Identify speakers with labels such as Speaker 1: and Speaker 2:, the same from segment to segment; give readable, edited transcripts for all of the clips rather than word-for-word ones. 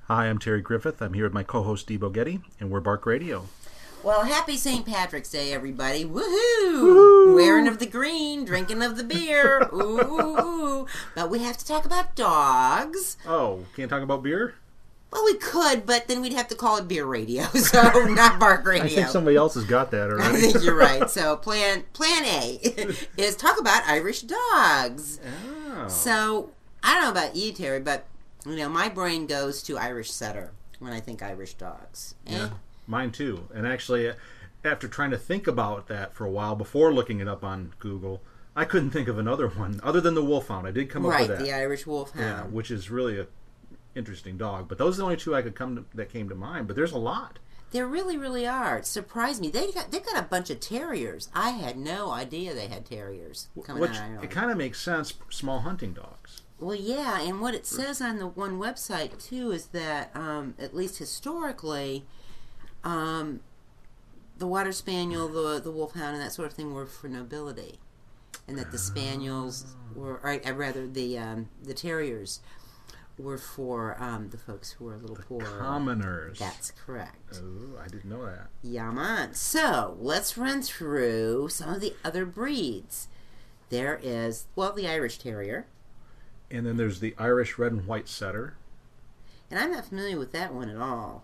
Speaker 1: Hi, I'm Terry Griffith. I'm here with my co-host Debo Getty, and we're Bark Radio.
Speaker 2: Well, happy St. Patrick's Day, everybody. Woohoo!
Speaker 1: Woo-hoo!
Speaker 2: Wearing of the green, drinking of the beer. Ooh. But we have to talk about dogs.
Speaker 1: Oh, can't talk about beer?
Speaker 2: Well, we could, but then we'd have to call it Beer Radio, so not Bark Radio.
Speaker 1: I think somebody else has got that already.
Speaker 2: I think you're right. So plan A is talk about Irish dogs.
Speaker 1: Oh.
Speaker 2: So, I don't know about you, Terry, but my brain goes to Irish setter when I think Irish dogs.
Speaker 1: Yeah, mine too. And actually, after trying to think about that for a while before looking it up on Google, I couldn't think of another one other than the Wolfhound. I did come up with that.
Speaker 2: Right, the Irish Wolfhound.
Speaker 1: Yeah, which is really a interesting dog. But those are the only two that came to mind. But there's a lot.
Speaker 2: There really, really are. It surprised me. They've got a bunch of terriers. I had no idea they had terriers coming out of Ireland.
Speaker 1: It kind of makes sense. Small hunting dogs.
Speaker 2: Well, yeah, and what it says on the one website, too, is that, at least historically, the Water Spaniel, the Wolfhound, and that sort of thing were for nobility. And that the Spaniels were, or rather, the Terriers were for the folks who were a little poorer.
Speaker 1: Commoners.
Speaker 2: That's correct.
Speaker 1: Oh, I didn't know that.
Speaker 2: Yeah, man. So, let's run through some of the other breeds. There is, the Irish Terrier.
Speaker 1: And then there's the Irish Red and White Setter.
Speaker 2: And I'm not familiar with that one at all.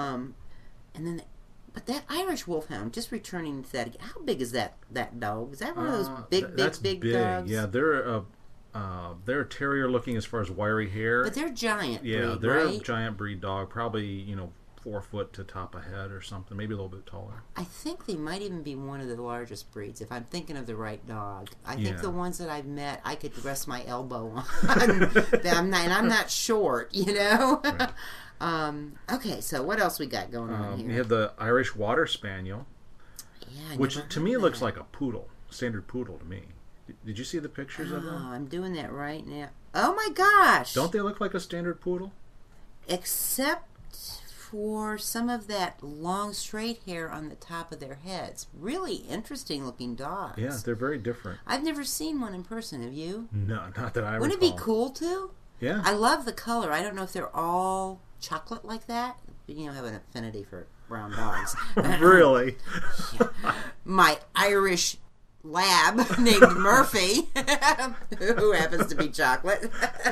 Speaker 2: But that Irish Wolfhound, just returning to that, how big is that dog? Is that one of those big dogs?
Speaker 1: Yeah, they're a terrier looking as far as wiry hair.
Speaker 2: But they're giant breed,
Speaker 1: yeah, they're
Speaker 2: right?
Speaker 1: a giant breed dog, probably 4 foot to top of head or something, maybe a little bit taller.
Speaker 2: I think they might even be one of the largest breeds, if I'm thinking of the right dog. I think the ones that I've met, I could rest my elbow on. I'm not short, Right. Okay, so what else we got going on here?
Speaker 1: We have the Irish Water Spaniel, which to me looks like a poodle, standard poodle to me. Did you see the pictures of them?
Speaker 2: Oh, I'm doing that right now. Oh my gosh!
Speaker 1: Don't they look like a standard poodle?
Speaker 2: Except for some of that long straight hair on the top of their heads. Really interesting looking dogs.
Speaker 1: Yeah, they're very different.
Speaker 2: I've never seen one in person, have you?
Speaker 1: No, not that I recall.
Speaker 2: Wouldn't it be cool too?
Speaker 1: Yeah.
Speaker 2: I love the color. I don't know if they're all chocolate like that. Have an affinity for brown dogs.
Speaker 1: Really?
Speaker 2: My Irish lab named Murphy, who happens to be chocolate.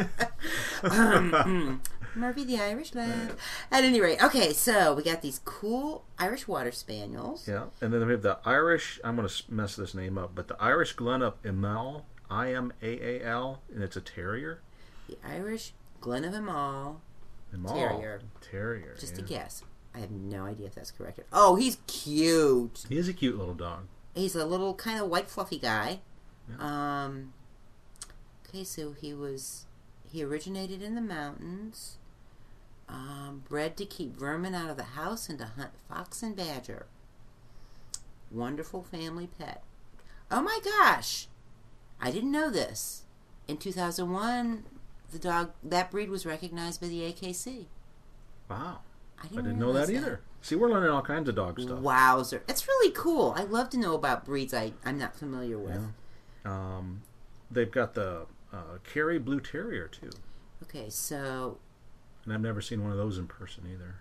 Speaker 2: Murphy the Irish Lab. At any rate, okay, so we got these cool Irish Water Spaniels.
Speaker 1: Yeah, and then we have the Irish, I'm going to mess this name up, but the Irish Glen of Imaal, Imaal, and it's a terrier.
Speaker 2: The Irish Glen of Imaal Terrier. Just a guess. I have no idea if that's correct. Oh, he's cute.
Speaker 1: He is a cute little dog.
Speaker 2: He's a little kind of white fluffy guy.
Speaker 1: Yeah.
Speaker 2: Okay, so he originated in the mountains. Bred to keep vermin out of the house and to hunt fox and badger. Wonderful family pet. Oh my gosh! I didn't know this. In 2001, that breed was recognized by the AKC.
Speaker 1: Wow.
Speaker 2: I
Speaker 1: didn't know that either. See, we're learning all kinds of dog stuff.
Speaker 2: Wowzer. It's really cool. I love to know about breeds I'm not familiar with.
Speaker 1: Yeah. They've got the Kerry Blue Terrier, too.
Speaker 2: Okay, so...
Speaker 1: And I've never seen one of those in person either.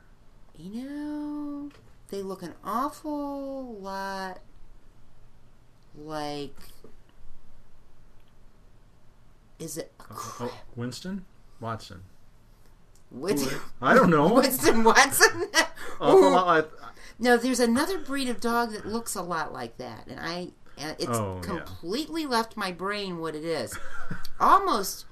Speaker 2: They look an awful lot like... Is it...
Speaker 1: Winston? Watson.
Speaker 2: I
Speaker 1: don't know.
Speaker 2: Winston Watson?
Speaker 1: Awful lot like...
Speaker 2: No, there's another breed of dog that looks a lot like that. And it's completely left my brain what it is. Almost...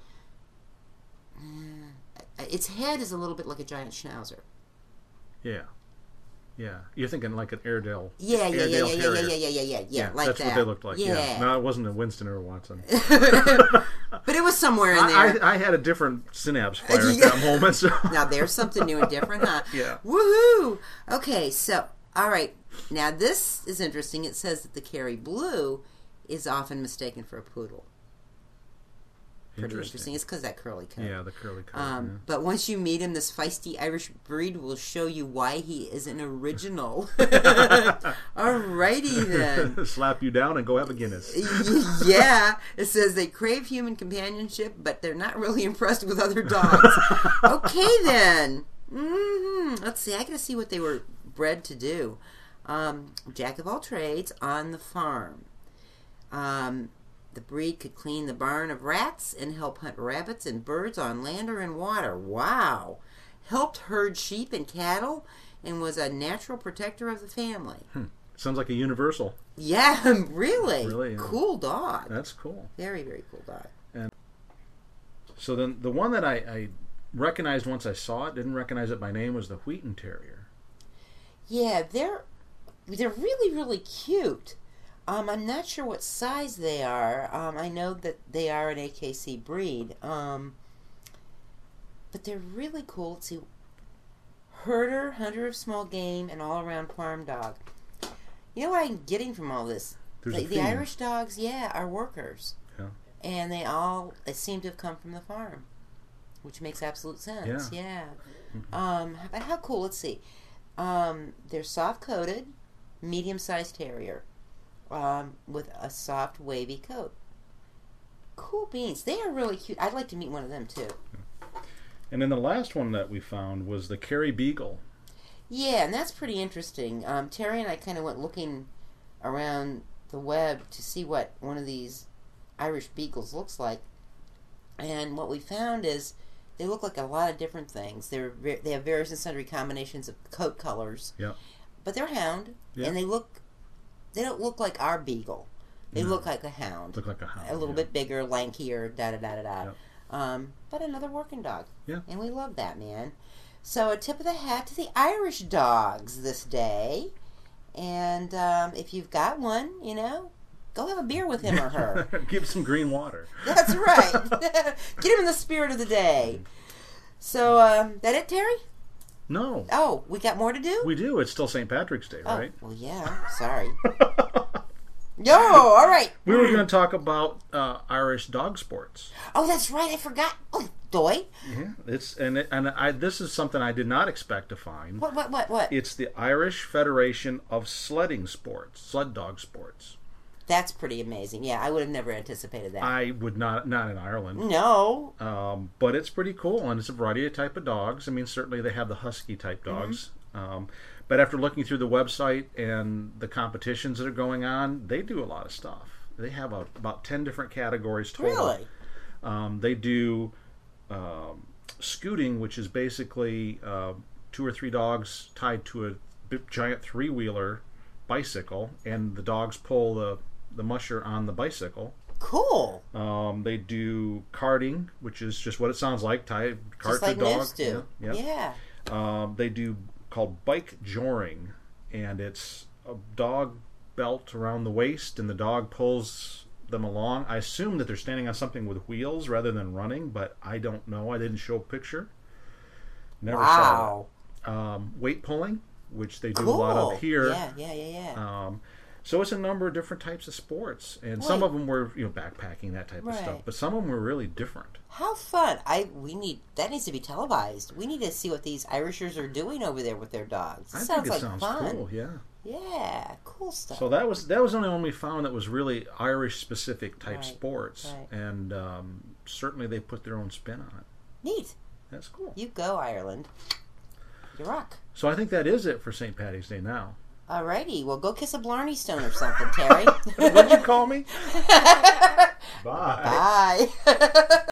Speaker 2: its head is a little bit like a giant schnauzer.
Speaker 1: Yeah. Yeah. You're thinking like an Airedale.
Speaker 2: Yeah.
Speaker 1: Like
Speaker 2: that's
Speaker 1: what they looked like. Yeah. No, it wasn't a Winston or a Watson.
Speaker 2: But it was somewhere in there.
Speaker 1: I had a different synapse fire at that moment. So.
Speaker 2: Now there's something new and different, huh?
Speaker 1: Yeah.
Speaker 2: Woohoo! Okay, so, all right. Now this is interesting. It says that the Kerry Blue is often mistaken for a poodle. Pretty interesting. It's because of that curly coat.
Speaker 1: Yeah, the curly coat.
Speaker 2: But once you meet him, this feisty Irish breed will show you why he is an original. Alrighty then.
Speaker 1: Slap you down and go have a Guinness.
Speaker 2: Yeah. It says they crave human companionship, but they're not really impressed with other dogs. Okay then. Let's see. I gotta see what they were bred to do. Jack of all trades on the farm. The breed could clean the barn of rats and help hunt rabbits and birds on land or in water. Wow. Helped herd sheep and cattle and was a natural protector of the family.
Speaker 1: Sounds like a universal.
Speaker 2: Yeah, really.
Speaker 1: Really, yeah.
Speaker 2: Cool dog.
Speaker 1: That's cool.
Speaker 2: Very, very cool dog.
Speaker 1: And so then the one that I recognized once I saw it, didn't recognize it by name, was the Wheaton Terrier.
Speaker 2: Yeah, they're really, really cute. I'm not sure what size they are. I know that they are an AKC breed. But they're really cool. Let's see. Herder, hunter of small game, and all-around farm dog. You know what I'm getting from all this? The Irish dogs, are workers.
Speaker 1: Yeah.
Speaker 2: And they seem to have come from the farm, which makes absolute sense. Yeah. But how cool? Let's see. They're soft-coated, medium-sized terrier with a soft, wavy coat. Cool beans. They are really cute. I'd like to meet one of them, too.
Speaker 1: And then the last one that we found was the Kerry Beagle.
Speaker 2: Yeah, and that's pretty interesting. Terry and I kind of went looking around the web to see what one of these Irish Beagles looks like. And what we found is they look like a lot of different things. They have various and sundry combinations of coat colors.
Speaker 1: Yeah.
Speaker 2: But they're hound, and they don't look like our beagle. They look like a hound.
Speaker 1: Look like a hound.
Speaker 2: A little bit bigger, lankier, da-da-da-da-da.
Speaker 1: Yep.
Speaker 2: But another working dog.
Speaker 1: Yeah.
Speaker 2: And we love that, man. So a tip of the hat to the Irish dogs this day. And if you've got one, go have a beer with him or her.
Speaker 1: Give some green water.
Speaker 2: That's right. Get him in the spirit of the day. So, that it, Terry?
Speaker 1: No.
Speaker 2: Oh, we got more to do?
Speaker 1: We do. It's still St. Patrick's Day, right?
Speaker 2: Well, yeah. Sorry. No, all right.
Speaker 1: We were going to talk about Irish dog sports.
Speaker 2: Oh, that's right. I forgot. Oh, doy.
Speaker 1: Yeah, this is something I did not expect to find.
Speaker 2: What?
Speaker 1: It's the Irish Federation of Sledding Sports, sled dog sports.
Speaker 2: That's pretty amazing. Yeah, I would have never anticipated that.
Speaker 1: I would not in Ireland.
Speaker 2: No.
Speaker 1: But it's pretty cool, and it's a variety of type of dogs. I mean, certainly they have the husky type dogs. But after looking through the website and the competitions that are going on, they do a lot of stuff. They have about 10 different categories total.
Speaker 2: Really?
Speaker 1: They do scooting, which is basically 2 or 3 dogs tied to a giant 3-wheeler bicycle, and the dogs pull the musher on the bicycle.
Speaker 2: Cool.
Speaker 1: They do karting, which is just what it sounds like. Tie cart
Speaker 2: just like
Speaker 1: to dog.
Speaker 2: Moose do.
Speaker 1: Yeah. They do called bike joring, and it's a dog belt around the waist, and the dog pulls them along. I assume that they're standing on something with wheels rather than running, but I don't know. I didn't show a picture. Never saw that. Weight pulling, which they do a lot of here.
Speaker 2: Yeah.
Speaker 1: So it's a number of different types of sports, and some of them were backpacking, that type of stuff, but some of them were really different.
Speaker 2: How fun! That needs to be televised. We need to see what these Irishers are doing over there with their dogs.
Speaker 1: I think it sounds cool.
Speaker 2: Yeah, cool stuff.
Speaker 1: So that was the only one we found that was really Irish specific type sports, and certainly they put their own spin on it.
Speaker 2: Neat.
Speaker 1: That's cool.
Speaker 2: You go, Ireland. You rock.
Speaker 1: So I think that is it for St. Paddy's Day now.
Speaker 2: Alrighty, well, go kiss a Blarney Stone or something, Terry.
Speaker 1: What'd you call me? Bye.
Speaker 2: Bye.